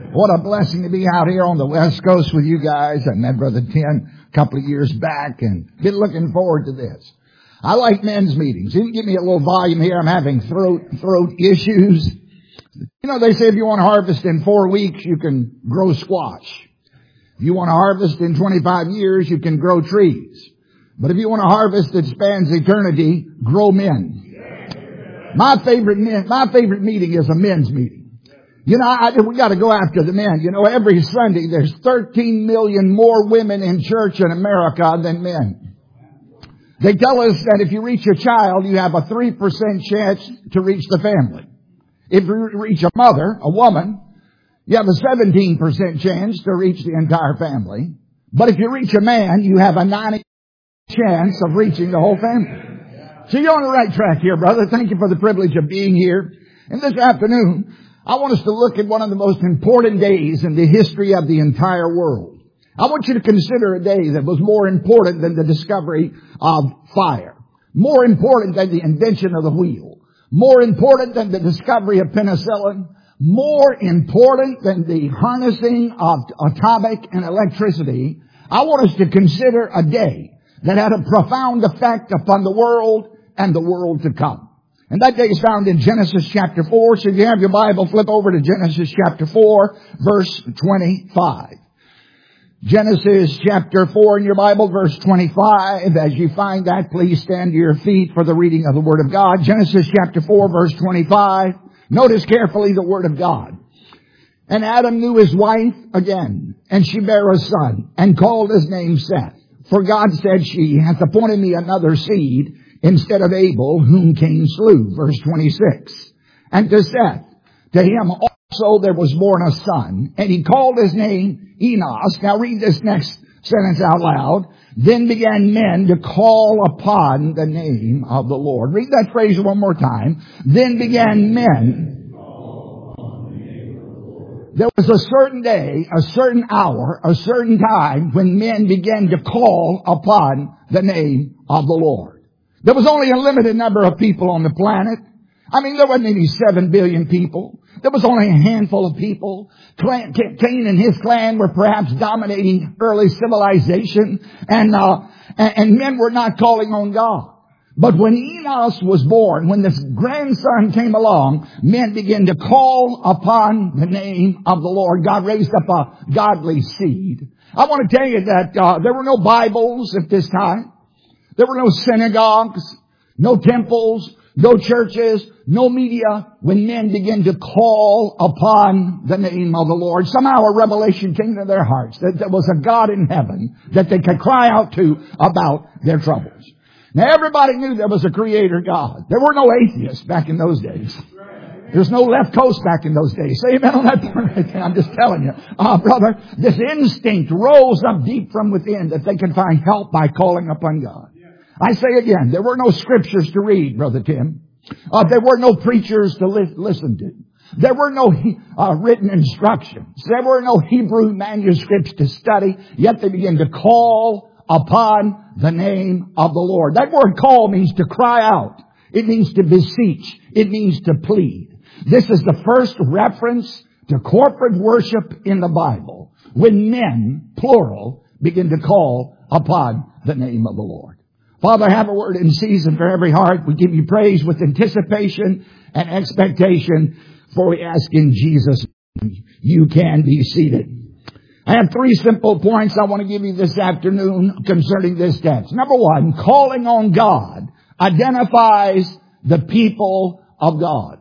What a blessing to be out here on the West Coast with you guys. I met Brother Tim a couple of years back and been looking forward to this. I like men's meetings. You can give me a little volume here. I'm having throat issues. You know, they say if you want to harvest in 4 weeks, you can grow squash. If you want to harvest in 25 years, you can grow trees. But if you want to harvest that spans eternity, grow men. My favorite meeting is a men's meeting. You know, we got to go after the men. You know, every Sunday there's 13 million more women in church in America than men. They tell us that if you reach a child, you have a 3% chance to reach the family. If you reach a mother, a woman, you have a 17% chance to reach the entire family. But if you reach a man, you have a 90% chance of reaching the whole family. So you're on the right track here, brother. Thank you for the privilege of being here. And this afternoon, I want us to look at one of the most important days in the history of the entire world. I want you to consider a day that was more important than the discovery of fire, more important than the invention of the wheel, more important than the discovery of penicillin, more important than the harnessing of atomic and electricity. I want us to consider a day that had a profound effect upon the world and the world to come. And that day is found in Genesis chapter 4. So if you have your Bible, flip over to Genesis chapter 4, verse 25. Genesis chapter 4 in your Bible, verse 25. As you find that, please stand to your feet for the reading of the Word of God. Genesis chapter 4, verse 25. Notice carefully the Word of God. And Adam knew his wife again, and she bare a son, and called his name Seth. For God said, she hath appointed me another seed instead of Abel, whom Cain slew. Verse 26. And to Seth, to him also there was born a son, and he called his name Enos. Now read this next sentence out loud. Then began men to call upon the name of the Lord. Read that phrase one more time. Then began men. There was a certain day, a certain hour, a certain time when men began to call upon the name of the Lord. There was only a limited number of people on the planet. I mean, there wasn't any 7 billion people. There was only a handful of people. Cain and his clan were perhaps dominating early civilization, and men were not calling on God. But when Enos was born, when this grandson came along, men began to call upon the name of the Lord. God raised up a godly seed. I want to tell you that there were no Bibles at this time. There were no synagogues, no temples, no churches, no media, when men began to call upon the name of the Lord. Somehow a revelation came to their hearts that there was a God in heaven that they could cry out to about their troubles. Now everybody knew there was a creator God. There were no atheists back in those days. There's no left coast back in those days. Say amen on that point right there. I'm just telling you. Brother, this instinct rose up deep from within that they could find help by calling upon God. I say again, there were no scriptures to read, Brother Tim. There were no preachers to listen to. There were no written instructions. There were no Hebrew manuscripts to study. Yet they began to call upon the name of the Lord. That word call means to cry out. It means to beseech. It means to plead. This is the first reference to corporate worship in the Bible, when men, plural, begin to call upon the name of the Lord. Father, have a word in season for every heart. We give you praise with anticipation and expectation, for we ask in Jesus' name. You can be seated. I have 3 simple points I want to give you this afternoon concerning this text. Number 1, calling on God identifies the people of God.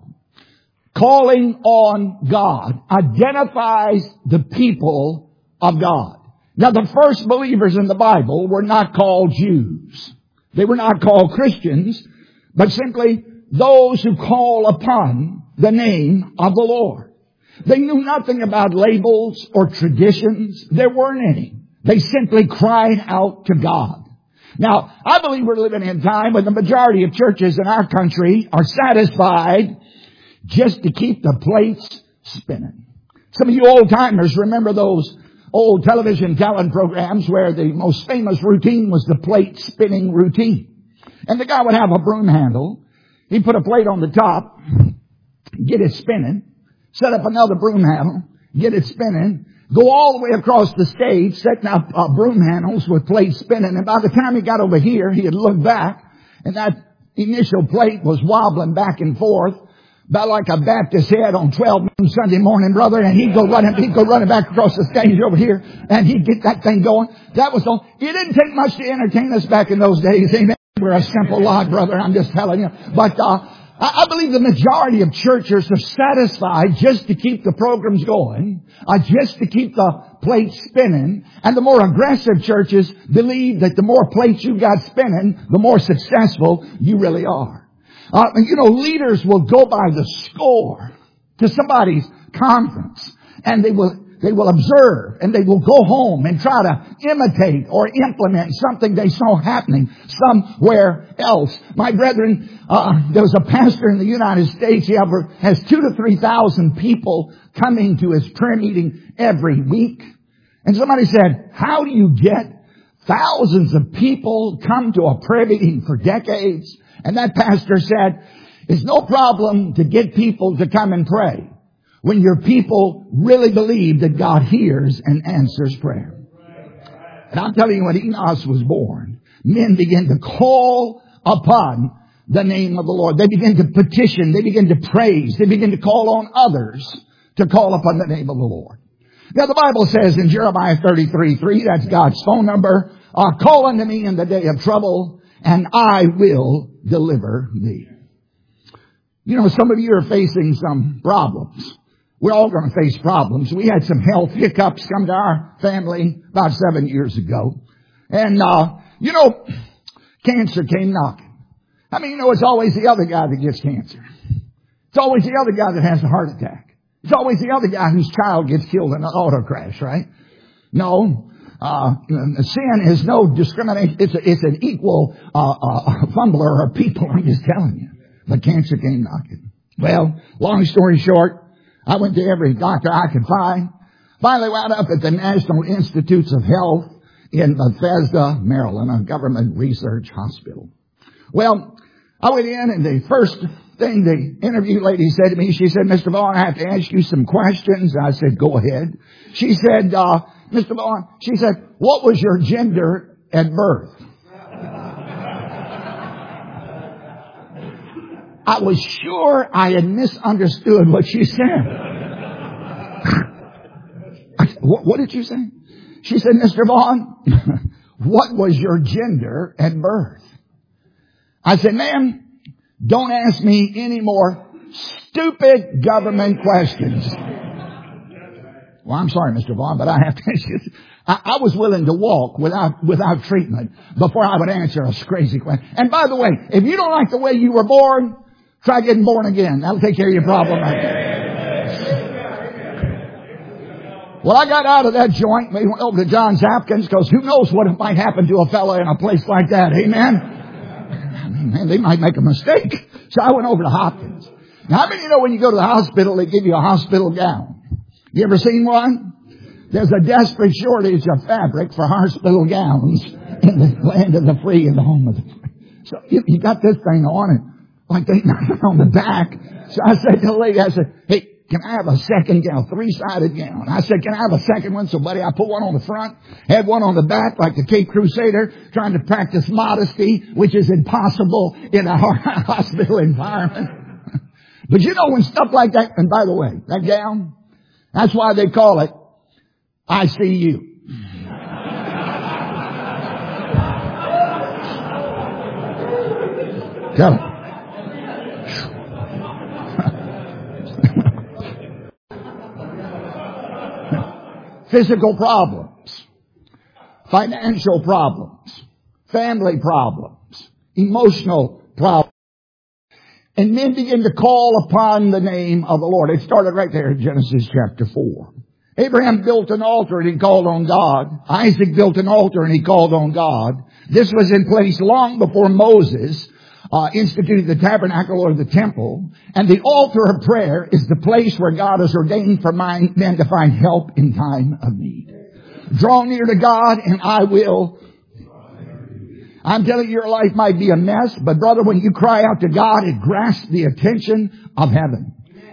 Calling on God identifies the people of God. Now, the first believers in the Bible were not called Jews. They were not called Christians, but simply those who call upon the name of the Lord. They knew nothing about labels or traditions. There weren't any. They simply cried out to God. Now, I believe we're living in a time when the majority of churches in our country are satisfied just to keep the plates spinning. Some of you old timers remember those old television talent programs where the most famous routine was the plate spinning routine. And the guy would have a broom handle. He'd put a plate on the top, get it spinning, set up another broom handle, get it spinning, go all the way across the stage, setting up broom handles with plates spinning. And by the time he got over here, he had looked back, and that initial plate was wobbling back and forth, about like a Baptist head on 12 noon Sunday morning, brother. And he'd go running back across the stage over here, and he'd get that thing going. That was all. It didn't take much to entertain us back in those days. Amen. We're a simple lot, brother. I'm just telling you. But I believe the majority of churches are satisfied just to keep the programs going, just to keep the plates spinning. And the more aggressive churches believe that the more plates you got spinning, the more successful you really are. Leaders will go by the score to somebody's conference, and they will observe, and they will go home and try to imitate or implement something they saw happening somewhere else. My brethren, there was a pastor in the United States. He has 2,000 to 3,000 people coming to his prayer meeting every week. And somebody said, how do you get thousands of people come to a prayer meeting for decades? And that pastor said, it's no problem to get people to come and pray when your people really believe that God hears and answers prayer. And I'm telling you, when Enos was born, men began to call upon the name of the Lord. They began to petition. They began to praise. They began to call on others to call upon the name of the Lord. Now, the Bible says in Jeremiah 33:3, that's God's phone number, call unto me in the day of trouble, and I will deliver thee. Some of you are facing some problems. We're all going to face problems. We had some health hiccups come to our family about 7 years ago. And, cancer came knocking. It's always the other guy that gets cancer. It's always the other guy that has a heart attack. It's always the other guy whose child gets killed in an auto crash, right? No. Sin is no discrimination. It's an equal fumbler of people, I'm just telling you. But cancer came knocking. Well, long story short, I went to every doctor I could find. Finally wound up at the National Institutes of Health in Bethesda, Maryland, a government research hospital. Well, I went in, and the first thing the interview lady said to me, she said, Mr. Vaughn, I have to ask you some questions. I said, go ahead. She said, Mr. Vaughn, she said, what was your gender at birth? I was sure I had misunderstood what she said. What did you say? She said, Mr. Vaughn, what was your gender at birth? I said, ma'am, don't ask me any more stupid government questions. Well, I'm sorry, Mr. Vaughn, but I have to ask you. I was willing to walk without treatment before I would answer a crazy question. And by the way, if you don't like the way you were born, try getting born again. That'll take care of your problem right there. Well, I got out of that joint. We went over to Johns Hopkins, because who knows what might happen to a fella in a place like that. Amen? Man, they might make a mistake. So I went over to Hopkins. Now, how many of you know when you go to the hospital, they give you a hospital gown? You ever seen one? There's a desperate shortage of fabric for hospital gowns in the land of the free and the home of the free. So you got this thing on it, like they on the back. So I said to the lady, I said, hey, can I have a second gown, 3-sided gown? I said, can I have a second one? So, buddy, I put one on the front, had one on the back, like the Cape Crusader, trying to practice modesty, which is impossible in a hospital environment. But when stuff like that, and by the way, that gown, that's why they call it ICU. Tell them. Physical problems, financial problems, family problems, emotional problems. And men begin to call upon the name of the Lord. It started right there in Genesis chapter 4. Abraham built an altar and he called on God. Isaac built an altar and he called on God. This was in place long before Moses instituted the tabernacle or the temple. And the altar of prayer is the place where God has ordained for men to find help in time of need. Draw near to God and I will. I'm telling you, your life might be a mess, but brother, when you cry out to God, it grasps the attention of heaven.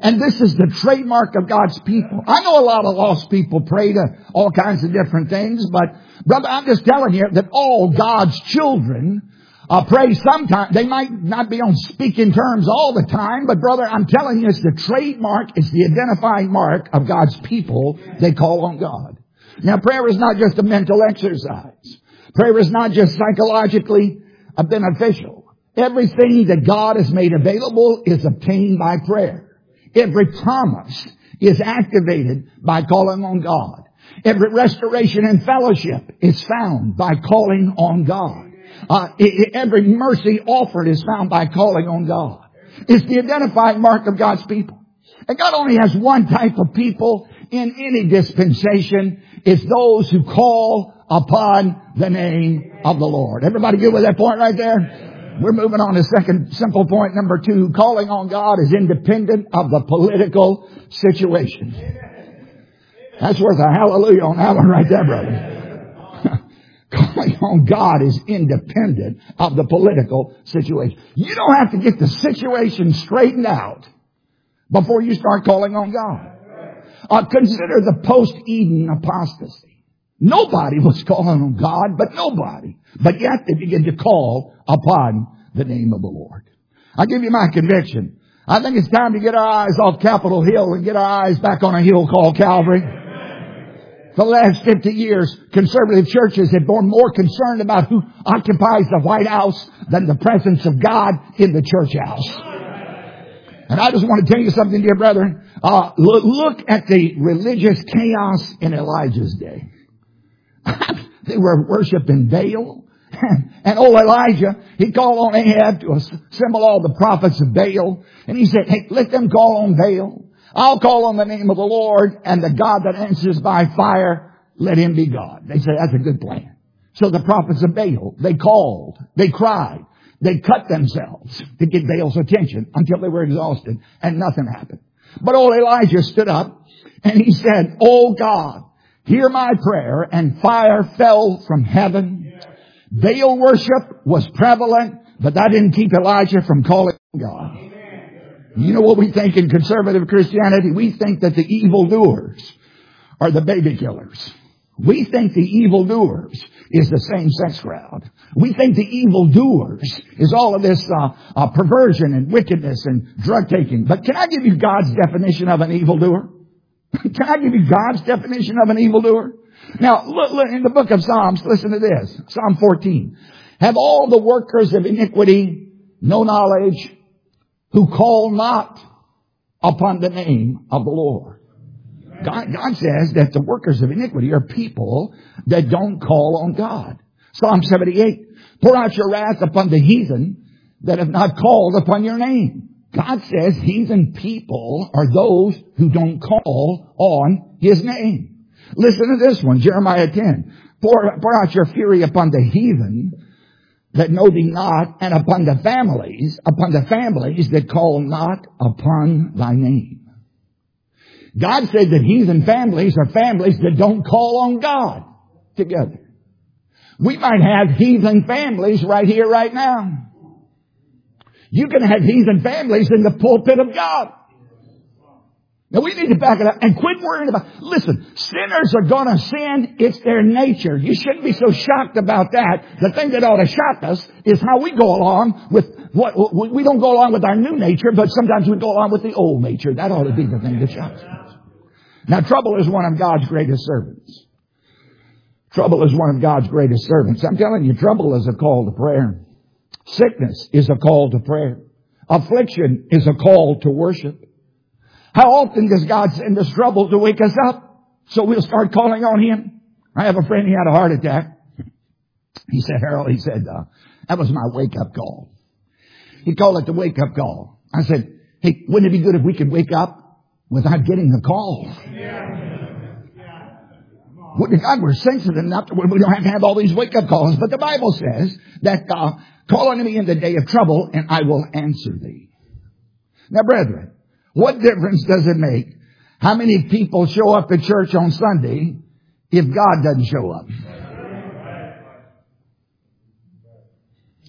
And this is the trademark of God's people. I know a lot of lost people pray to all kinds of different things, but brother, I'm just telling you that all God's children pray sometimes. They might not be on speaking terms all the time, but brother, I'm telling you, it's the trademark, it's the identifying mark of God's people. They call on God. Now, prayer is not just a mental exercise. Prayer is not just psychologically beneficial. Everything that God has made available is obtained by prayer. Every promise is activated by calling on God. Every restoration and fellowship is found by calling on God. Every mercy offered is found by calling on God. It's the identifying mark of God's people. And God only has one type of people in any dispensation. It's those who call upon the name of the Lord. Everybody good with that point right there? We're moving on to second simple point number 2. Calling on God is independent of the political situation. That's worth a hallelujah on that one right there, brother. Calling on God is independent of the political situation. You don't have to get the situation straightened out before you start calling on God. Consider the post-Eden apostasy. Nobody was calling on God, but nobody. But yet they began to call upon the name of the Lord. I'll give you my conviction. I think it's time to get our eyes off Capitol Hill and get our eyes back on a hill called Calvary. For the last 50 years, conservative churches have been more concerned about who occupies the White House than the presence of God in the church house. And I just want to tell you something, dear brethren. Look at the religious chaos in Elijah's day. They were worshiping Baal. And old Elijah, he called on Ahab to assemble all the prophets of Baal. And he said, hey, let them call on Baal. I'll call on the name of the Lord, and the God that answers by fire, let him be God. They said, that's a good plan. So the prophets of Baal, they called, they cried, they cut themselves to get Baal's attention until they were exhausted, and nothing happened. But old Elijah stood up, and he said, oh God, hear my prayer, and fire fell from heaven. Baal worship was prevalent, but that didn't keep Elijah from calling God. You know what we think in conservative Christianity? We think that the evildoers are the baby killers. We think the evildoers is the same-sex crowd. We think the evildoers is all of this perversion and wickedness and drug taking. But can I give you God's definition of an evildoer? Can I give you God's definition of an evildoer? Now, look in the book of Psalms, listen to this. Psalm 14. Have all the workers of iniquity no knowledge, who call not upon the name of the Lord. God says that the workers of iniquity are people that don't call on God. Psalm 78. Pour out your wrath upon the heathen that have not called upon your name. God says heathen people are those who don't call on his name. Listen to this one, Jeremiah 10. Pour out your fury upon the heathen that know thee not, and upon the families that call not upon thy name. God said that heathen families are families that don't call on God together. We might have heathen families right here, right now. You can have heathen families in the pulpit of God. Now we need to back it up and quit worrying about, listen, sinners are going to sin. It's their nature. You shouldn't be so shocked about that. The thing that ought to shock us is how we go along with we don't go along with our new nature, but sometimes we go along with the old nature. That ought to be the thing that shocks us. Now trouble is one of God's greatest servants. Trouble is one of God's greatest servants. I'm telling you, trouble is a call to prayer. Sickness is a call to prayer. Affliction is a call to worship. How often does God send us trouble to wake us up so we'll start calling on him? I have a friend, he had a heart attack. He said, Harold, that was my wake-up call. He called it the wake-up call. I said, hey, wouldn't it be good if we could wake up without getting the call? God, we're sensitive enough to where we don't have to have all these wake-up calls. But the Bible says that call unto me in the day of trouble, and I will answer thee. Now, brethren, what difference does it make how many people show up at church on Sunday if God doesn't show up?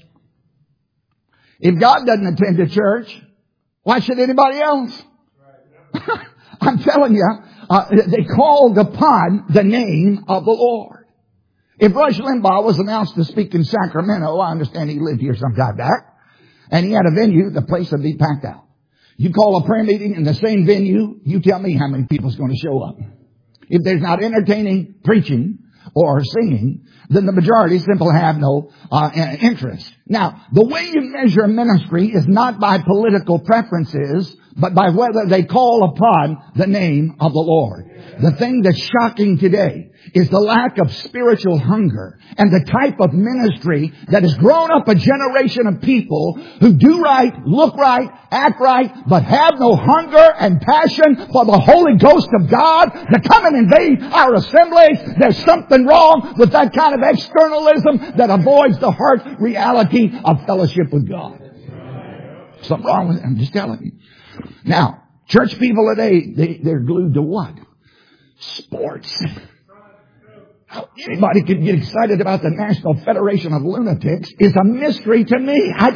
If God doesn't attend the church, why should anybody else? I'm telling you, they called upon the name of the Lord. If Rush Limbaugh was announced to speak in Sacramento, I understand he lived here some time back, and he had a venue, the place would be packed out. You call a prayer meeting in the same venue, you tell me how many people's going to show up. If there's not entertaining preaching or singing, then the majority simply have no interest. Now, the way you measure ministry is not by political preferences, but by whether they call upon the name of the Lord. The thing that's shocking today is the lack of spiritual hunger and the type of ministry that has grown up a generation of people who do right, look right, act right, but have no hunger and passion for the Holy Ghost of God to come and invade our assemblies. There's something wrong with that kind of externalism that avoids the heart reality of fellowship with God. Something wrong with it. I'm just telling you. Now, church people today, they're glued to what? Sports. How anybody can get excited about the National Federation of Lunatics is a mystery to me. I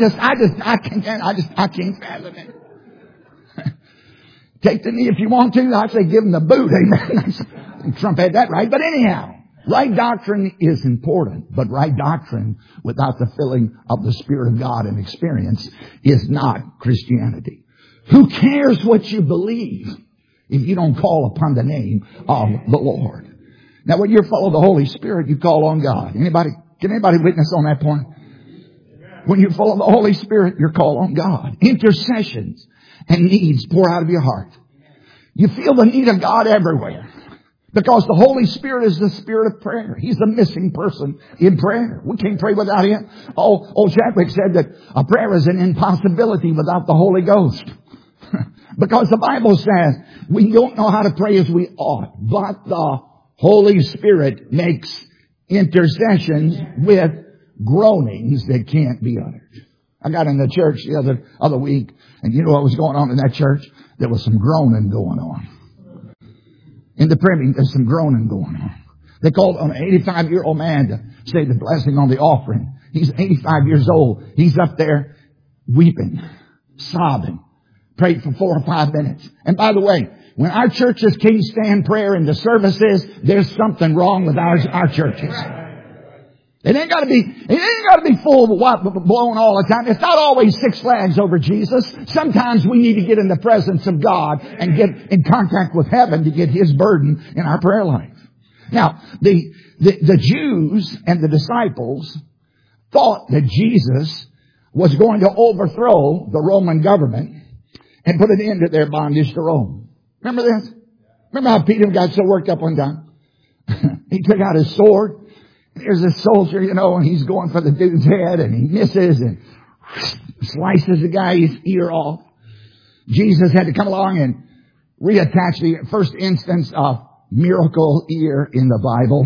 can't fathom it. Take the knee if you want to. I say give them the boot. Amen. Trump had that right. But anyhow, right doctrine is important. But right doctrine without the filling of the Spirit of God and experience is not Christianity. Who cares what you believe if you don't call upon the name of the Lord? Now, when you're full of the Holy Spirit, you call on God. Can anybody witness on that point? When you're full of the Holy Spirit, you call on God. Intercessions and needs pour out of your heart. You feel the need of God everywhere. Because the Holy Spirit is the Spirit of prayer. He's the missing person in prayer. We can't pray without Him. Old Chadwick said that a prayer is an impossibility without the Holy Ghost. Because the Bible says we don't know how to pray as we ought, but the Holy Spirit makes intercessions with groanings that can't be uttered. I got in the church the other week, and you know what was going on in that church? There was some groaning going on. In the prayer meeting, there's some groaning going on. They called on an 85-year-old man to say the blessing on the offering. He's 85 years old. He's up there weeping, sobbing. Prayed for 4 or 5 minutes. And by the way, when our churches can't stand prayer in the services, there's something wrong with our churches. It ain't got to be full of blowing all the time. It's not always Six Flags over Jesus. Sometimes we need to get in the presence of God and get in contact with heaven to get His burden in our prayer life. Now, the Jews and the disciples thought that Jesus was going to overthrow the Roman government and put an end to their bondage to Rome. Remember this? Remember how Peter got so worked up one time? He took out his sword. There's a soldier, and he's going for the dude's head, and he misses and slices the guy's ear off. Jesus had to come along and reattach the first instance of miracle ear in the Bible.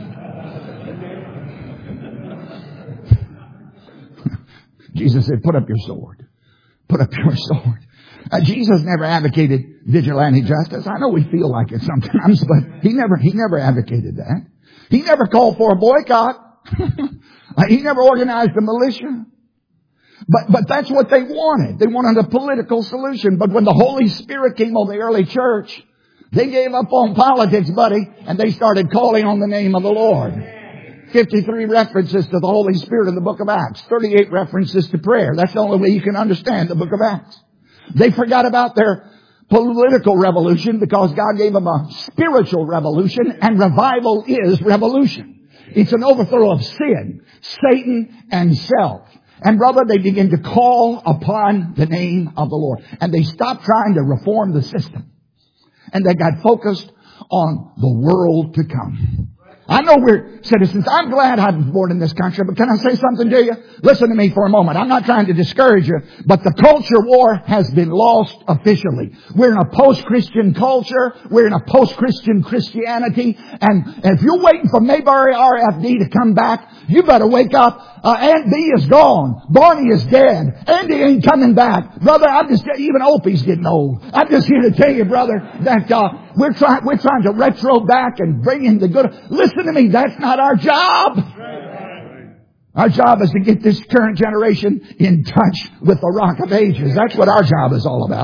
Jesus said, put up your sword. Put up your sword. Jesus never advocated vigilante justice. I know we feel like it sometimes, but he never advocated that. He never called for a boycott. He never organized a militia. But that's what they wanted. They wanted a political solution. But when the Holy Spirit came on the early church, they gave up on politics, buddy, and they started calling on the name of the Lord. 53 references to the Holy Spirit in the book of Acts. 38 references to prayer. That's the only way you can understand the book of Acts. They forgot about their political revolution because God gave them a spiritual revolution, and revival is revolution. It's an overthrow of sin, Satan, and self. And brother, they begin to call upon the name of the Lord. And they stopped trying to reform the system. And they got focused on the world to come. I know we're citizens. I'm glad I was born in this country, but can I say something to you? Listen to me for a moment. I'm not trying to discourage you, but the culture war has been lost officially. We're in a post-Christian culture. We're in a post-Christian Christianity. And if you're waiting for Mayberry RFD to come back, you better wake up. Aunt B is gone. Barney is dead. Andy ain't coming back. Brother, even Opie's getting old. I'm just here to tell you, brother, that we're trying to retro back and bring in the good. Listen to me, that's not our job. Our job is to get this current generation in touch with the Rock of Ages. That's what our job is all about.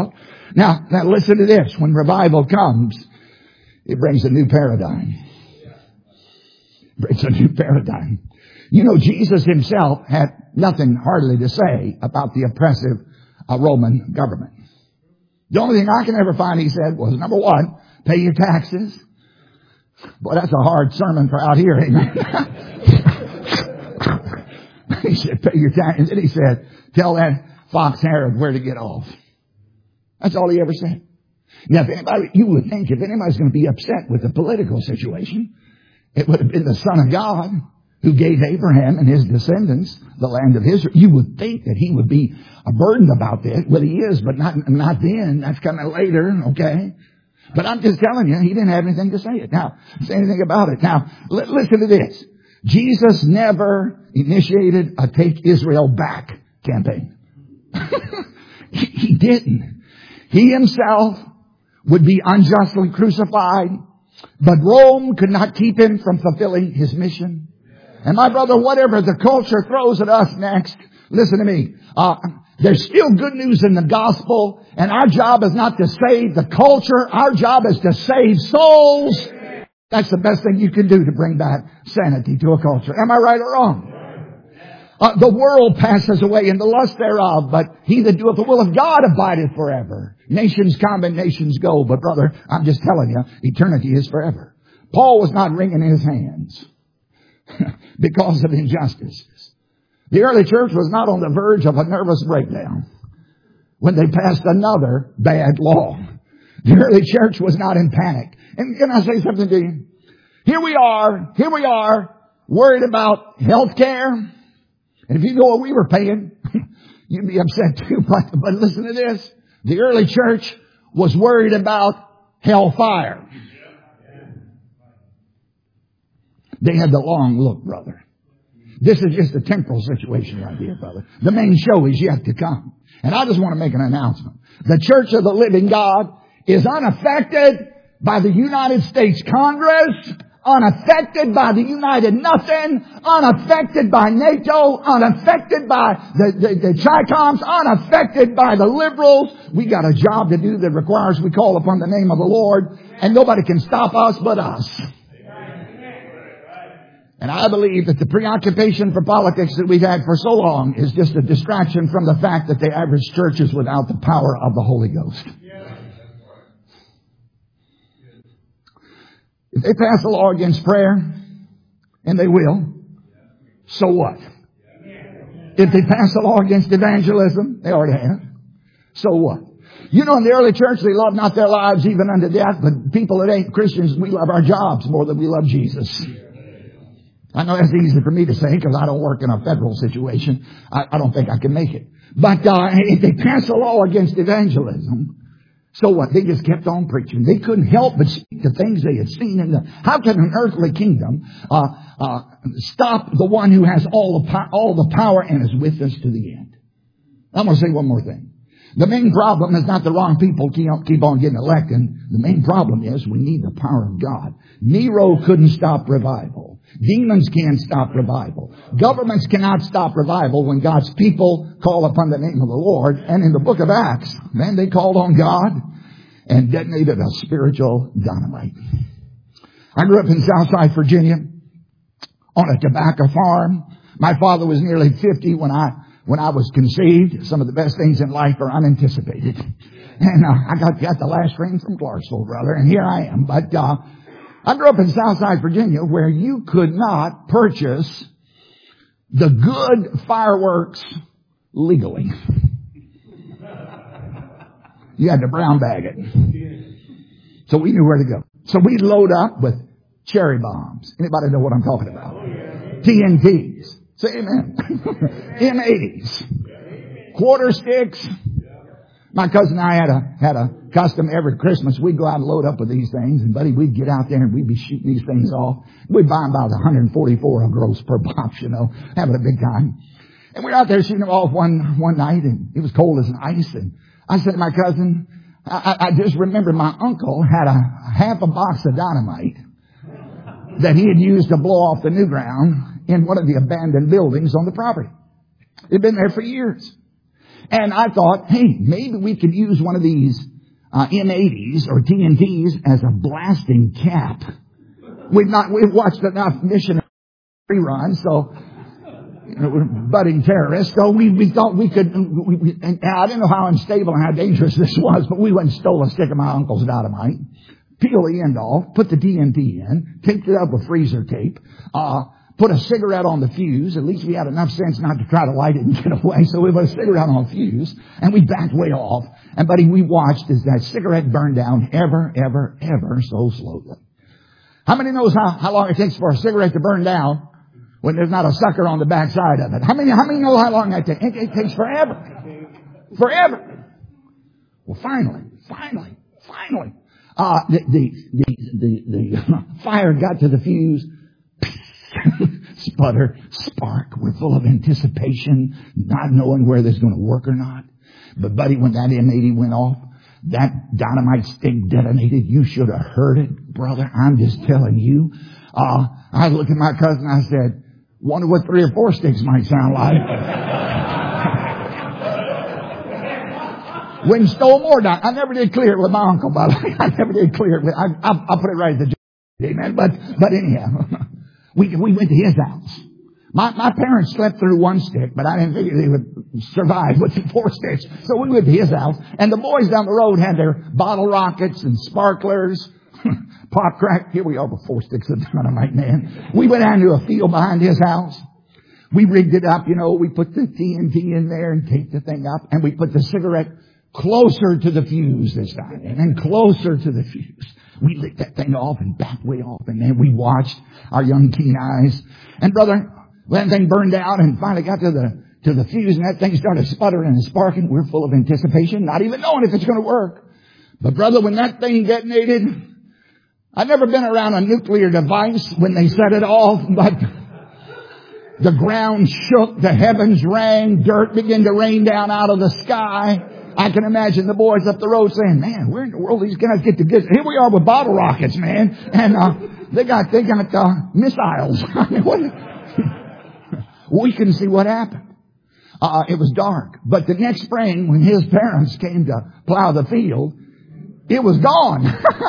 Now listen to this. When revival comes, it brings a new paradigm. It brings a new paradigm. You know, Jesus himself had nothing hardly to say about the oppressive Roman government. The only thing I can ever find he said was, number one, pay your taxes. Boy, that's a hard sermon for out here, amen. He said, pay your taxes. And then he said, tell that fox Herod where to get off. That's all he ever said. Now, you would think if anybody's going to be upset with the political situation, it would have been the Son of God who gave Abraham and his descendants the land of Israel. You would think that he would be burdened about this. Well, he is, but not then. That's coming later, okay? But I'm just telling you, he didn't have anything to say anything about it. Now, listen to this. Jesus never initiated a Take Israel Back campaign. He didn't. He himself would be unjustly crucified, but Rome could not keep him from fulfilling his mission. And my brother, whatever the culture throws at us next, listen to me. There's still good news in the gospel, and our job is not to save the culture. Our job is to save souls. That's the best thing you can do to bring back sanity to a culture. Am I right or wrong? The world passes away and the lust thereof, but he that doeth the will of God abideth forever. Nations come and nations go, but brother, I'm just telling you, eternity is forever. Paul was not wringing his hands because of injustices. The early church was not on the verge of a nervous breakdown when they passed another bad law. The early church was not in panic. And can I say something to you? Here we are, worried about health care. And if you know what we were paying, you'd be upset too. But listen to this. The early church was worried about hellfire. They had the long look, brother. This is just a temporal situation right here, brother. The main show is yet to come. And I just want to make an announcement. The Church of the Living God is unaffected by the United States Congress, unaffected by the United Nothing, unaffected by NATO, unaffected by the Chi-Coms, unaffected by the liberals. We got a job to do that requires we call upon the name of the Lord, and nobody can stop us but us. And I believe that the preoccupation for politics that we've had for so long is just a distraction from the fact that the average church is without the power of the Holy Ghost. If they pass a law against prayer, and they will, so what? If they pass a law against evangelism, they already have, so what? You know, in the early church, they love not their lives even unto death, but people that ain't Christians, we love our jobs more than we love Jesus. I know that's easy for me to say because I don't work in a federal situation. I don't think I can make it. But if they pass a law against evangelism, so what? They just kept on preaching. They couldn't help but speak the things they had seen in the... How can an earthly kingdom stop the one who has all the power and is with us to the end? I'm going to say one more thing. The main problem is not the wrong people keep on getting elected. The main problem is we need the power of God. Nero couldn't stop revival. Demons can't stop revival. Governments cannot stop revival when God's people call upon the name of the Lord. And in the book of Acts, man, they called on God and detonated a spiritual dynamite. I grew up in Southside, Virginia on a tobacco farm. My father was nearly 50 when I was conceived. Some of the best things in life are unanticipated. And I got the last ring from Clarksville, brother, and here I am. But I grew up in Southside, Virginia, where you could not purchase the good fireworks legally. You had to brown bag it. So we knew where to go. So we'd load up with cherry bombs. Anybody know what I'm talking about? TNTs. Say amen. M80s. Quarter sticks. My cousin and I had a custom every Christmas. We'd go out and load up with these things. And buddy, we'd get out there and we'd be shooting these things off. We'd buy them about 144 a gross per box, you know, having a big time. And we were out there shooting them off one night, and it was cold as ice. And I said to my cousin, I just remember my uncle had half a box of dynamite that he had used to blow off the new ground in one of the abandoned buildings on the property. It'd been there for years. And I thought, hey, maybe we could use one of these M80s or TNTs as a blasting cap. We've watched enough mission reruns, so we're budding terrorists. So we thought we could. And I didn't know how unstable and how dangerous this was, but we went and stole a stick of my uncle's dynamite, peel the end off, put the TNT in, taped it up with freezer tape, put a cigarette on the fuse. At least we had enough sense not to try to light it and get away. So we put a cigarette on the fuse, and we backed way off. And buddy, we watched as that cigarette burned down ever so slowly. How many knows how long it takes for a cigarette to burn down when there's not a sucker on the backside of it? How many know how long that takes? It takes forever. Forever. Well, finally, the fire got to the fuse. Sputter, spark. We're full of anticipation, not knowing whether it's going to work or not. But buddy, when that M80 went off, that dynamite stick detonated. You should have heard it, brother. I'm just telling you. I looked at my cousin. I said, wonder what 3 or 4 sticks might sound like. When stole more down. I never did clear it with my uncle, by the way. I never did clear it. I'll put it right at the amen. But anyhow, we went to his house. My parents slept through 1 stick, but I didn't figure they would survive with the 4 sticks. So we went to his house, and the boys down the road had their bottle rockets and sparklers, pop crack. Here we are with 4 sticks of dynamite, man. We went down to a field behind his house. We rigged it up, we put the TNT in there and taped the thing up, and we put the cigarette closer to the fuse this time, and then closer to the fuse. We lit that thing off and backed way off, and then we watched our young keen eyes. And brother, when that thing burned out and finally got to the fuse and that thing started sputtering and sparking, we're full of anticipation, not even knowing if it's going to work. But brother, when that thing detonated, I've never been around a nuclear device when they set it off, but the ground shook, the heavens rang, dirt began to rain down out of the sky. I can imagine the boys up the road saying, man, where in the world these guys get to get? Here we are with bottle rockets, man. And they got missiles. I mean, what? We couldn't see what happened. It was dark. But the next spring, when his parents came to plow the field, it was gone.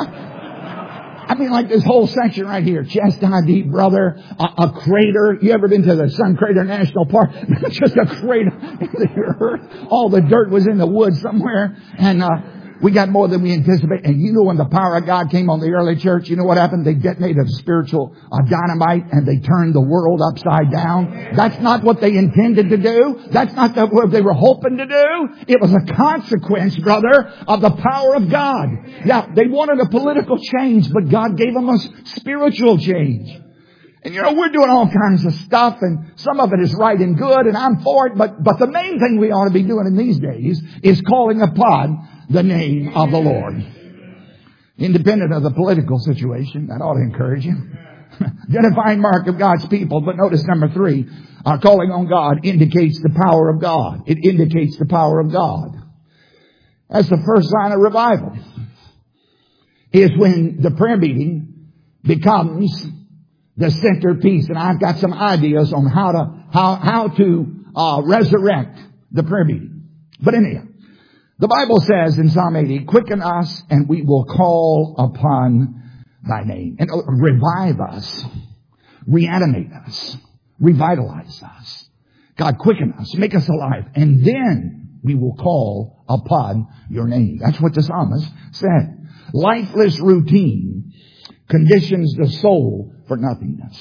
I mean, like this whole section right here, chest high deep, brother, a crater. You ever been to the Sun Crater National Park? Just a crater in the earth. All the dirt was in the woods somewhere. And we got more than we anticipated. And when the power of God came on the early church, you know what happened? They detonated a spiritual dynamite and they turned the world upside down. That's not what they intended to do. That's not what they were hoping to do. It was a consequence, brother, of the power of God. Yeah, they wanted a political change, but God gave them a spiritual change. And we're doing all kinds of stuff, and some of it is right and good, and I'm for it, but the main thing we ought to be doing in these days is calling upon the name of the Lord. Independent of the political situation, that ought to encourage you. Identifying mark of God's people, but notice number 3, calling on God indicates the power of God. It indicates the power of God. That's the first sign of revival. Is when the prayer meeting becomes the centerpiece. And I've got some ideas on how to resurrect the prayer meeting. But anyhow, the Bible says in Psalm 80, quicken us and we will call upon thy name. And revive us, reanimate us, revitalize us. God, quicken us, make us alive. And then we will call upon your name. That's what the psalmist said. Lifeless routine conditions the soul for nothingness.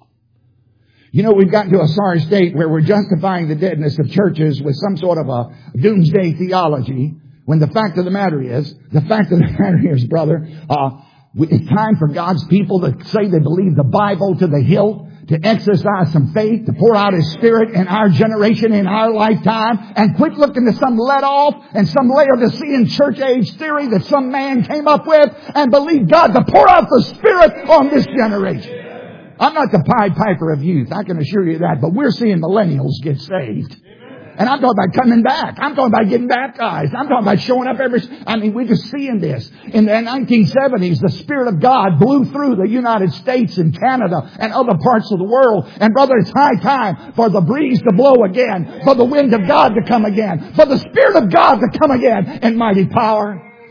We've gotten to a sorry state where we're justifying the deadness of churches with some sort of a doomsday theology, when the fact of the matter is, brother, it's time for God's people to say they believe the Bible to the hilt, to exercise some faith, to pour out His Spirit in our generation, in our lifetime, and quit looking to some let off and some Laodicean church age theory that some man came up with, and believe God to pour out the Spirit on this generation. I'm not the Pied Piper of youth, I can assure you that, but we're seeing millennials get saved. And I'm talking about coming back. I'm talking about getting baptized. I'm talking about showing up we're just seeing this. In the 1970s, the Spirit of God blew through the United States and Canada and other parts of the world. And brother, it's high time for the breeze to blow again, for the wind of God to come again, for the Spirit of God to come again in mighty power.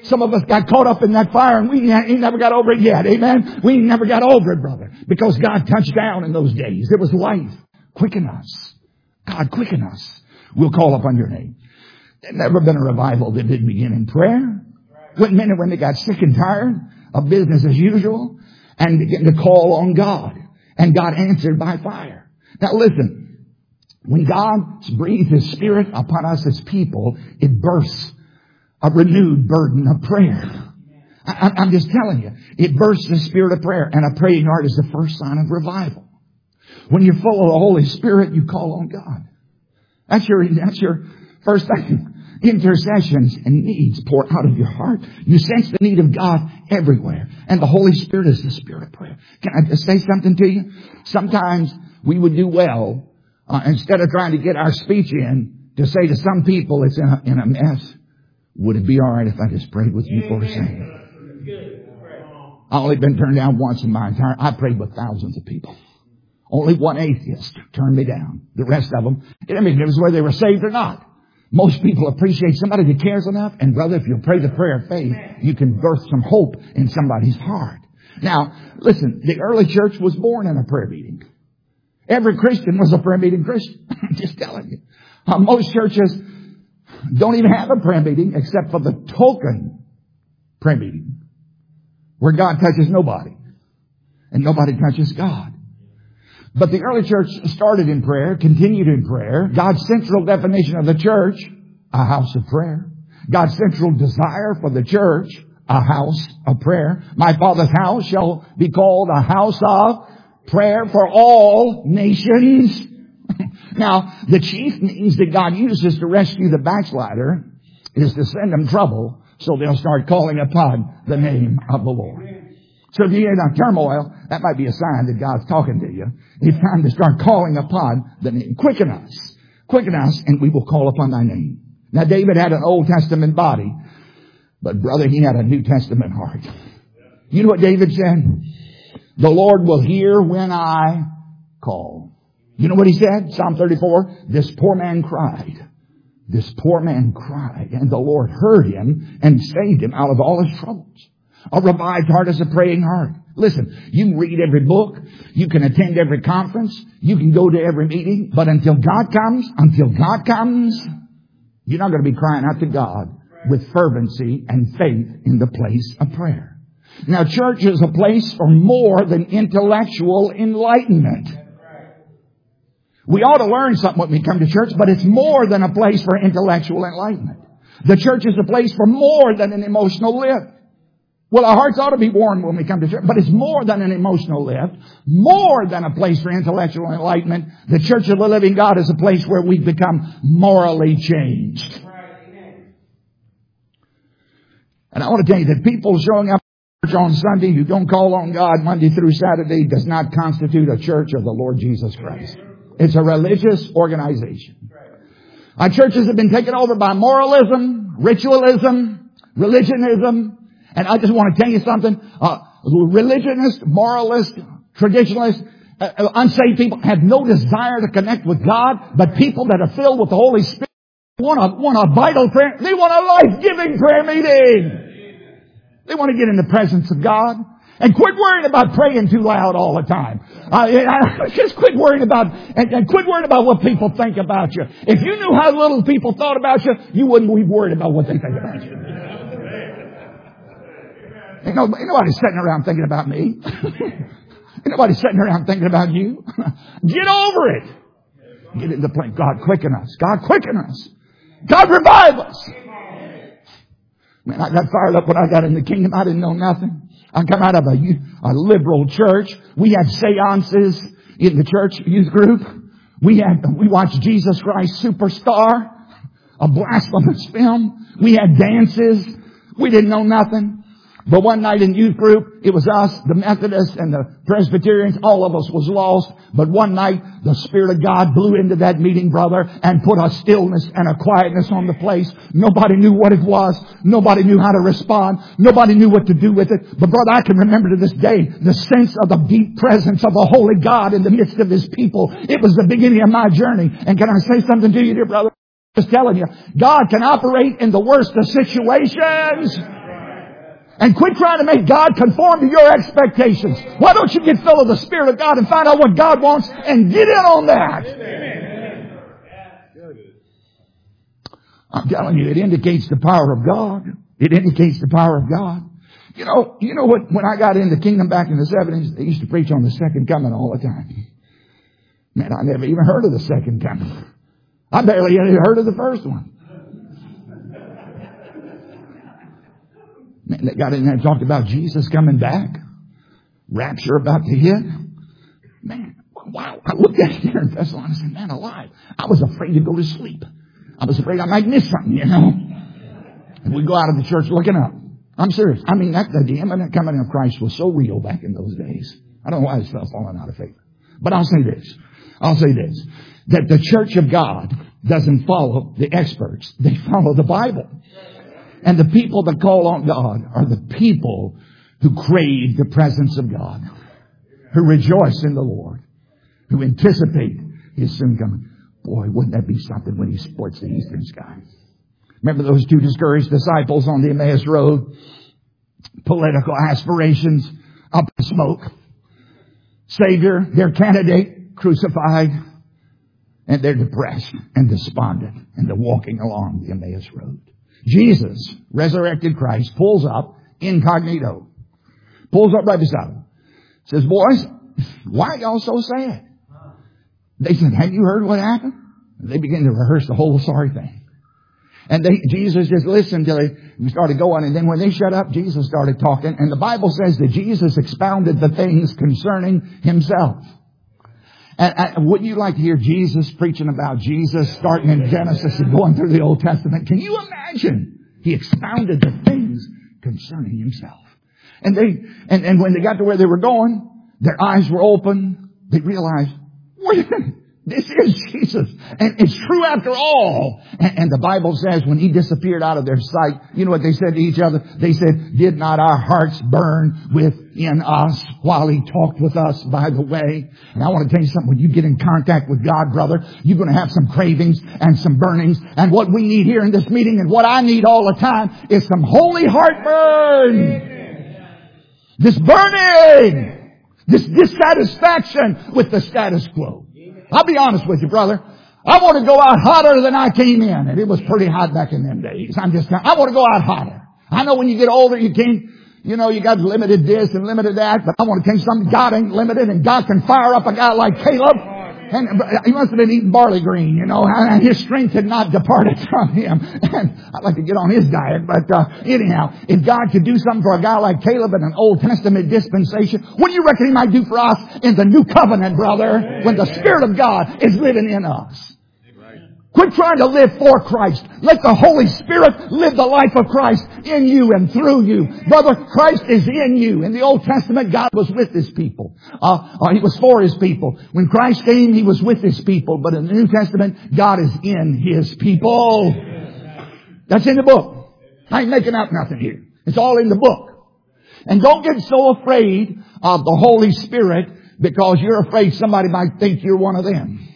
Some of us got caught up in that fire and we ain't never got over it yet. Amen. We ain't never got over it, brother. Because God touched down in those days. It was life. Quicken us. God, quicken us. We'll call upon your name. There's never been a revival that didn't begin in prayer. When they got sick and tired of business as usual and began to call on God. And God answered by fire. Now listen, when God breathes His Spirit upon us as people, it bursts a renewed burden of prayer. I'm just telling you, it bursts the spirit of prayer. And a praying heart is the first sign of revival. When you're full of the Holy Spirit, you call on God. That's your first thing. Intercessions and needs pour out of your heart. You sense the need of God everywhere. And the Holy Spirit is the Spirit of prayer. Can I just say something to you? Sometimes we would do well, instead of trying to get our speech in, to say to some people it's in a mess. Would it be all right if I just prayed with you for a second? I've only been turned down once in my entire... I prayed with thousands of people. Only one atheist turned me down. The rest of them, it didn't make a difference whether they were saved or not. Most people appreciate somebody that cares enough. And brother, if you pray the prayer of faith, you can birth some hope in somebody's heart. Now, listen, the early church was born in a prayer meeting. Every Christian was a prayer meeting Christian. I'm just telling you. Most churches don't even have a prayer meeting except for the token prayer meeting where God touches nobody and nobody touches God. But the early church started in prayer, continued in prayer. God's central definition of the church, a house of prayer. God's central desire for the church, a house of prayer. My Father's house shall be called a house of prayer for all nations. Now, the chief means that God uses to rescue the backslider is to send them trouble so they'll start calling upon the name of the Lord. So if you're in a turmoil, that might be a sign that God's talking to you. It's time to start calling upon the name. Quicken us, and we will call upon thy name. Now, David had an Old Testament body, but brother, he had a New Testament heart. You know what David said? The Lord will hear when I call. You know what he said? Psalm 34, this poor man cried. This poor man cried, and the Lord heard him and saved him out of all his troubles. A revived heart is a praying heart. Listen, you can read every book. You can attend every conference. You can go to every meeting. But until God comes, you're not going to be crying out to God with fervency and faith in the place of prayer. Now, church is a place for more than intellectual enlightenment. We ought to learn something when we come to church, but it's more than a place for intellectual enlightenment. The church is a place for more than an emotional lift. Well, our hearts ought to be warm when we come to church, but it's more than an emotional lift, more than a place for intellectual enlightenment. The Church of the Living God is a place where we become morally changed. And I want to tell you that people showing up at church on Sunday who don't call on God Monday through Saturday does not constitute a church of the Lord Jesus Christ. It's a religious organization. Our churches have been taken over by moralism, ritualism, religionism. And I just want to tell you something. Religionists, moralists, traditionalists, unsaved people have no desire to connect with God. But people that are filled with the Holy Spirit want a vital prayer. They want a life-giving prayer meeting. They want to get in the presence of God. And quit worrying about praying too loud all the time. Just quit worrying about, and quit worrying about what people think about you. If you knew how little people thought about you, you wouldn't be worried about what they think about you. Ain't nobody sitting around thinking about me. Ain't nobody sitting around thinking about you. Get over it. Get in the place. God, quicken us. God, quicken us. God, revive us. Man, I got fired up when I got in the kingdom. I didn't know nothing. I come out of a liberal church. We had seances in the church youth group. We watched Jesus Christ Superstar, a blasphemous film. We had dances. We didn't know nothing. But one night in youth group, it was us, the Methodists and the Presbyterians, all of us was lost. But one night, the Spirit of God blew into that meeting, brother, and put a stillness and a quietness on the place. Nobody knew what it was. Nobody knew how to respond. Nobody knew what to do with it. But brother, I can remember to this day the sense of the deep presence of the Holy God in the midst of His people. It was the beginning of my journey. And can I say something to you, dear brother? I'm just telling you, God can operate in the worst of situations. And quit trying to make God conform to your expectations. Why don't you get filled with the Spirit of God and find out what God wants and get in on that? I'm telling you, it indicates the power of God. It indicates the power of God. You know what? When I got into Kingdom back in the 70s, they used to preach on the second coming all the time. Man, I never even heard of the second coming. I barely even heard of the first one. Man, they got in there and talked about Jesus coming back. Rapture about to hit. Man, wow. I looked at it here in Thessaloniki and said, man alive. I was afraid to go to sleep. I was afraid I might miss something, And we go out of the church looking up. I'm serious. I mean, the imminent coming of Christ was so real back in those days. I don't know why it's falling out of favor. But I'll say this. That the church of God doesn't follow the experts. They follow the Bible. And the people that call on God are the people who crave the presence of God, who rejoice in the Lord, who anticipate His soon coming. Boy, wouldn't that be something when He splits the eastern sky? Remember those two discouraged disciples on the Emmaus Road? Political aspirations up in smoke. Savior, their candidate, crucified. And they're depressed and despondent. And they're walking along the Emmaus Road. Jesus, resurrected Christ, pulls up incognito. Pulls up right beside them. Says, boys, why are y'all so sad? They said, have you heard what happened? And they begin to rehearse the whole sorry thing. And Jesus just listened till he started going. And then when they shut up, Jesus started talking. And the Bible says that Jesus expounded the things concerning Himself. And wouldn't you like to hear Jesus preaching about Jesus starting in Genesis and going through the Old Testament? Can you imagine? He expounded the things concerning Himself. And when they got to where they were going, their eyes were open. They realized, wait a minute. This is Jesus. And it's true after all. And the Bible says when He disappeared out of their sight, you know what they said to each other? They said, did not our hearts burn within us while He talked with us by the way? And I want to tell you something. When you get in contact with God, brother, you're going to have some cravings and some burnings. And what we need here in this meeting and what I need all the time is some holy heartburn. This burning. This dissatisfaction with the status quo. I'll be honest with you, brother. I want to go out hotter than I came in. And it was pretty hot back in them days. I want to go out hotter. I know when you get older, you can't, you got limited this and limited that. But I want to tell you something. God ain't limited. And God can fire up a guy like Caleb. And he must have been eating barley green, and his strength had not departed from him. And I'd like to get on his diet. But anyhow, if God could do something for a guy like Caleb in an Old Testament dispensation, what do you reckon He might do for us in the new covenant, brother, when the Spirit of God is living in us? Quit trying to live for Christ. Let the Holy Spirit live the life of Christ in you and through you. Brother, Christ is in you. In the Old Testament, God was with His people. He was for His people. When Christ came, He was with His people. But in the New Testament, God is in His people. That's in the book. I ain't making up nothing here. It's all in the book. And don't get so afraid of the Holy Spirit because you're afraid somebody might think you're one of them.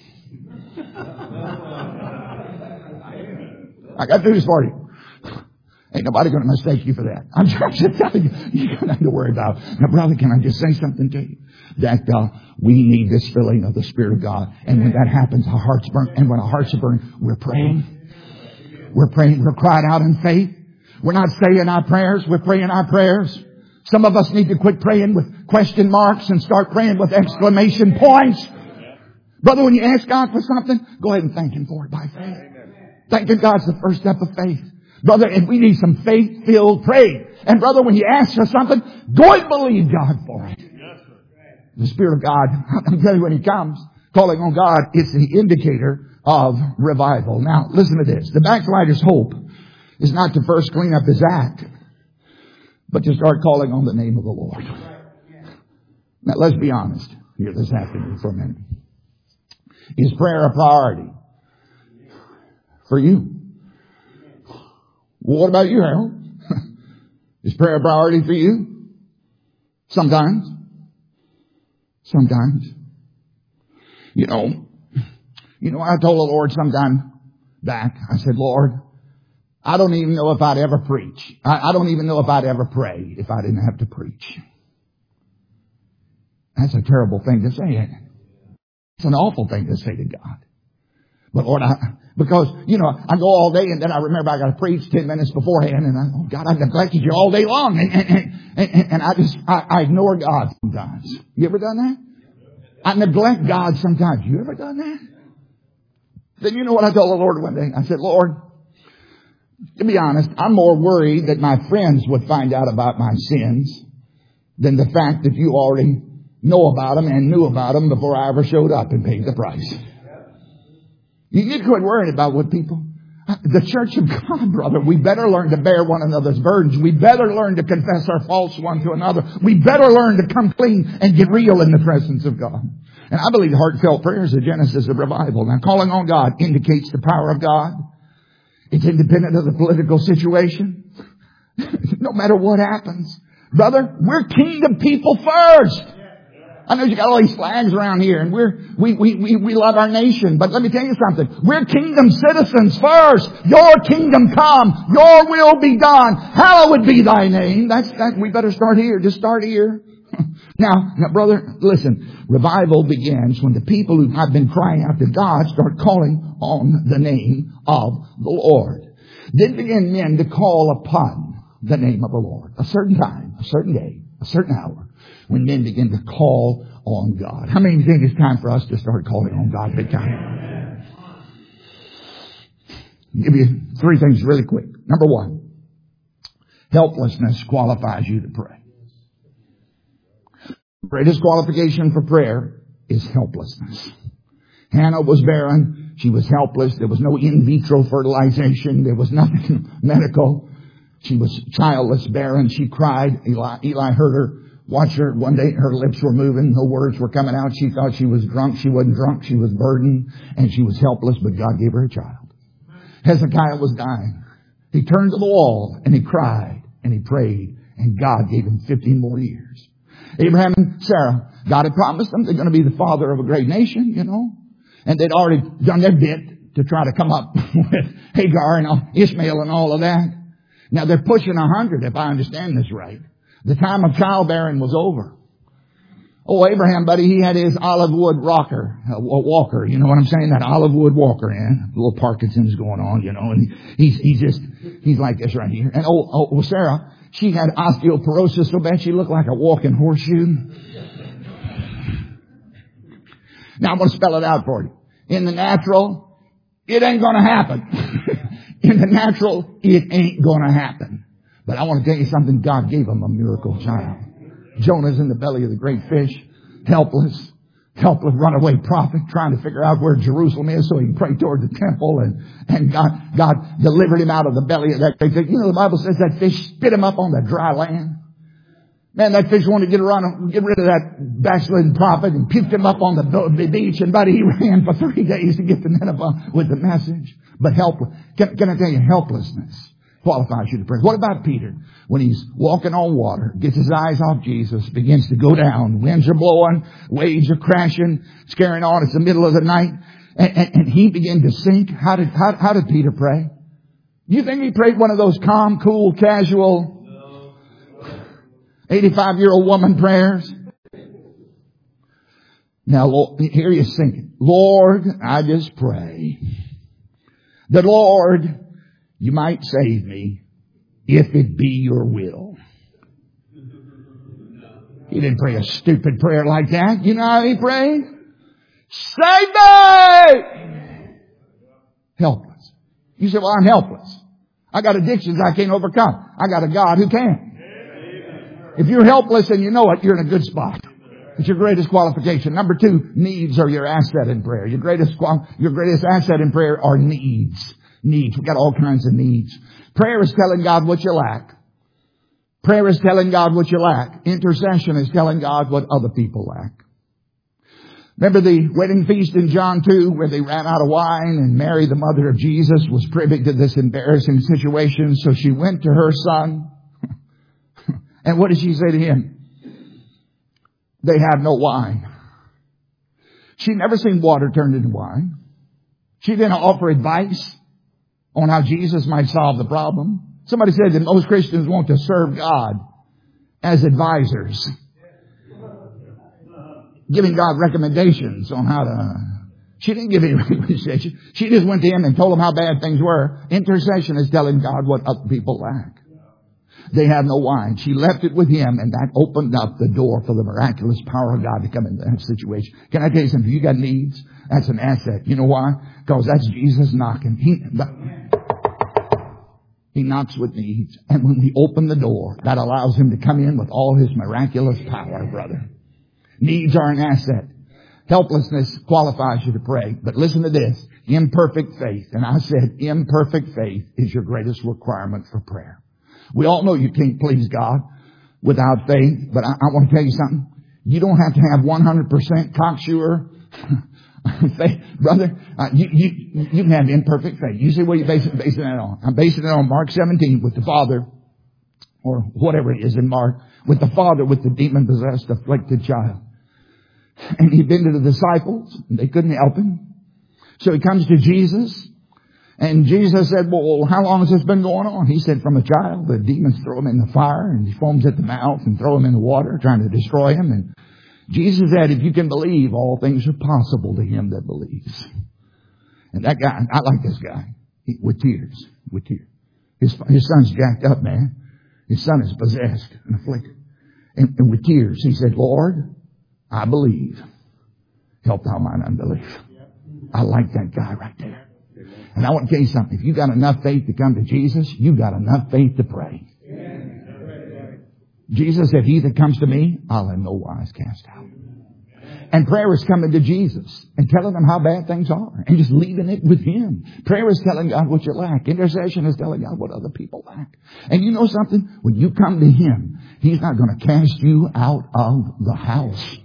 I got news for you. Ain't nobody going to mistake you for that. I'm just telling you, you don't have to worry about it. Now, brother, can I just say something to you? That we need this filling of the Spirit of God. And when that happens, our hearts burn. And when our hearts are burned, we're praying. We're praying. We're crying out in faith. We're not saying our prayers. We're praying our prayers. Some of us need to quit praying with question marks and start praying with exclamation points. Brother, when you ask God for something, go ahead and thank Him for it by faith. Thanking God's the first step of faith. Brother, and we need some faith-filled praise. And brother, when you ask for something, go and believe God for it. The Spirit of God, I'm telling you, when He comes, calling on God, it's the indicator of revival. Now, listen to this. The backslider's hope is not to first clean up his act, but to start calling on the name of the Lord. Now, let's be honest here this afternoon for a minute. Is prayer a priority for you? Well, what about you, Harold? Is prayer a priority for you? Sometimes. Sometimes. I told the Lord sometime back, I said, Lord, I don't even know if I'd ever preach. I don't even know if I'd ever pray if I didn't have to preach. That's a terrible thing to say, isn't it? It's an awful thing to say to God. But Lord, because, I go all day and then I remember I got to preach 10 minutes beforehand and God, I've neglected you all day long. And I ignore God sometimes. You ever done that? I neglect God sometimes. You ever done that? Then you know what I told the Lord one day? I said, Lord, to be honest, I'm more worried that my friends would find out about my sins than the fact that you already know about them and knew about them before I ever showed up and paid the price. You need to quit worrying about what people... The church of God, brother, we better learn to bear one another's burdens. We better learn to confess our faults one to another. We better learn to come clean and get real in the presence of God. And I believe heartfelt prayer is the genesis of revival. Now, calling on God indicates the power of God. It's independent of the political situation. No matter what happens. Brother, we're kingdom people first. I know you got all these flags around here and we love our nation, but let me tell you something. We're kingdom citizens first. Your kingdom come. Your will be done. Hallowed be thy name. We better start here. Just start here. Now, brother, listen. Revival begins when the people who have been crying out to God start calling on the name of the Lord. Then begin men to call upon the name of the Lord. A certain time, a certain day, a certain hour. When men begin to call on God. How many think it's time for us to start calling on God big time? I'll give you 3 things really quick. Number 1, helplessness qualifies you to pray. The greatest qualification for prayer is helplessness. Hannah was barren. She was helpless. There was no in vitro fertilization. There was nothing medical. She was childless, barren. She cried. Eli heard her. Watched her. One day her lips were moving. No words were coming out. She thought she was drunk. She wasn't drunk. She was burdened. And she was helpless, but God gave her a child. Hezekiah was dying. He turned to the wall and he cried and he prayed. And God gave him 15 more years. Abraham and Sarah, God had promised them they're going to be the father of a great nation, And they'd already done their bit to try to come up with Hagar and Ishmael and all of that. Now they're pushing 100 if I understand this right. The time of childbearing was over. Oh, Abraham, buddy, he had his olive wood walker. You know what I'm saying? That olive wood walker, A little Parkinson's going on, and he's like this right here. And Sarah, she had osteoporosis so bad she looked like a walking horseshoe. Now I'm going to spell it out for you. In the natural, it ain't going to happen. In the natural, it ain't going to happen. But I want to tell you something. God gave him a miracle child. Jonah's in the belly of the great fish, helpless runaway prophet, trying to figure out where Jerusalem is so he can pray toward the temple. And God delivered him out of the belly of that great fish. The Bible says that fish spit him up on the dry land. Man, that fish wanted to get rid of that backslidden prophet and puked him up on the beach. And buddy, he ran for 3 days to get to Nineveh with the message. But helpless. Can I tell you, helplessness qualifies you to pray. What about Peter? When he's walking on water, gets his eyes off Jesus, begins to go down. Winds are blowing, waves are crashing, scaring on. It's the middle of the night. And he began to sink. How did Peter pray? You think he prayed one of those calm, cool, casual 85-year-old woman prayers? Now, Lord, here he is singing. Lord, I just pray that, Lord, you might save me if it be your will. He didn't pray a stupid prayer like that. You know how he prayed? Save me! Helpless. You say, well, I'm helpless. I got addictions I can't overcome. I got a God who can. If you're helpless and you know it, you're in a good spot. It's your greatest qualification. Number 2, needs are your asset in prayer. Your greatest asset in prayer are needs. Needs. We've got all kinds of needs. Prayer is telling God what you lack. Prayer is telling God what you lack. Intercession is telling God what other people lack. Remember the wedding feast in John 2 where they ran out of wine and Mary, the mother of Jesus, was privy to this embarrassing situation. So she went to her son. And what did she say to him? They have no wine. She'd never seen water turned into wine. She didn't offer advice on how Jesus might solve the problem. Somebody said that most Christians want to serve God as advisors, giving God recommendations on how to... She didn't give any recommendation. She just went to Him and told Him how bad things were. Intercession is telling God what other people lack. They have no wine. She left it with Him, and that opened up the door for the miraculous power of God to come into that situation. Can I tell you something? If you got needs, that's an asset. You know why? Because that's Jesus knocking. He knocks with needs. And when we open the door, that allows Him to come in with all His miraculous power, brother. Needs are an asset. Helplessness qualifies you to pray. But listen to this. Imperfect faith. And I said imperfect faith is your greatest requirement for prayer. We all know you can't please God without faith. But I want to tell you something. You don't have to have 100% cocksure faith, brother. You can have imperfect faith. You say, what are you basing that on? I'm basing it on Mark 17 with the father, or whatever it is in Mark, with the father with the demon-possessed, afflicted child. And he'd been to the disciples, and they couldn't help him. So he comes to Jesus, and Jesus said, well, how long has this been going on? He said, from a child, the demons throw him in the fire, and he foams at the mouth and throw him in the water, trying to destroy him. And Jesus said, if you can believe, all things are possible to him that believes. And that guy, I like this guy, with tears. His son's jacked up, man. His son is possessed and afflicted. And with tears, he said, Lord, I believe. Help thou mine unbelief. I like that guy right there. And I want to tell you something. If you got enough faith to come to Jesus, you got enough faith to pray. Jesus said, he that comes to me, I'll in no wise cast out. And prayer is coming to Jesus and telling him how bad things are and just leaving it with him. Prayer is telling God what you lack. Intercession is telling God what other people lack. And you know something? When you come to him, he's not going to cast you out of the house.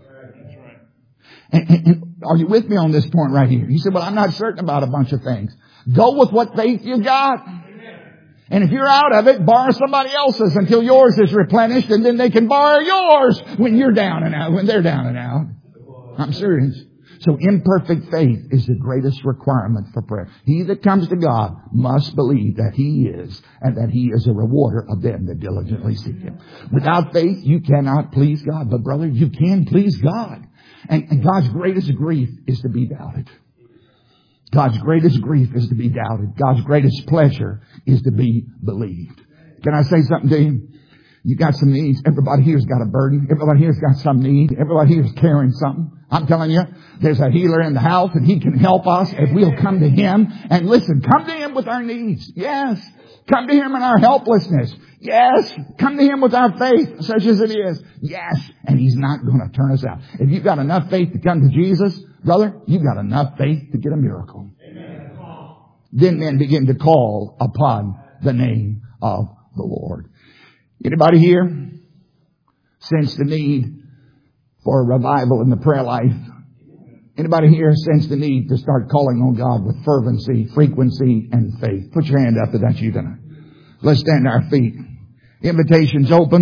And are you with me on this point right here? He said, well, I'm not certain about a bunch of things. Go with what faith you got. And if you're out of it, borrow somebody else's until yours is replenished, and then they can borrow yours when you're down and out, when they're down and out. I'm serious. So imperfect faith is the greatest requirement for prayer. He that comes to God must believe that he is, and that he is a rewarder of them that diligently seek him. Without faith, you cannot please God. But brother, you can please God. And God's greatest grief is to be doubted. God's greatest grief is to be doubted. God's greatest pleasure is to be believed. Can I say something to you? You got some needs. Everybody here's got a burden. Everybody here's got some need. Everybody here's carrying something. I'm telling you, there's a healer in the house, and he can help us if we'll come to him. And listen, come to him with our needs. Yes. Come to him in our helplessness. Yes. Come to him with our faith, such as it is. Yes. And he's not going to turn us out. If you've got enough faith to come to Jesus, brother, you've got enough faith to get a miracle. Amen. Then men begin to call upon the name of the Lord. Anybody here sense the need for a revival in the prayer life? Anybody here sense the need to start calling on God with fervency, frequency, and faith? Put your hand up if that's you tonight. Let's stand to our feet. Invitation's open.